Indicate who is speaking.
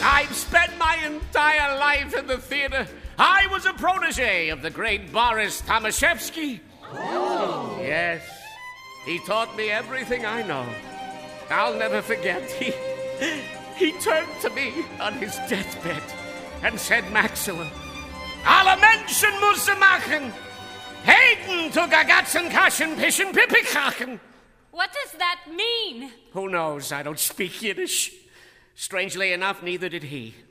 Speaker 1: I've spent my entire life in the theater. I was a protege of the great Boris Tomaszewski. Oh. Yes, he taught me everything I know. I'll never forget. He turned to me on his deathbed and said, Maxilla, alle Menschen müssen machen. Hayden to Gagatzen, Kaschen, Pischen, Pippikrachen.
Speaker 2: What does that mean?
Speaker 1: Who knows? I don't speak Yiddish. Strangely enough, neither did he.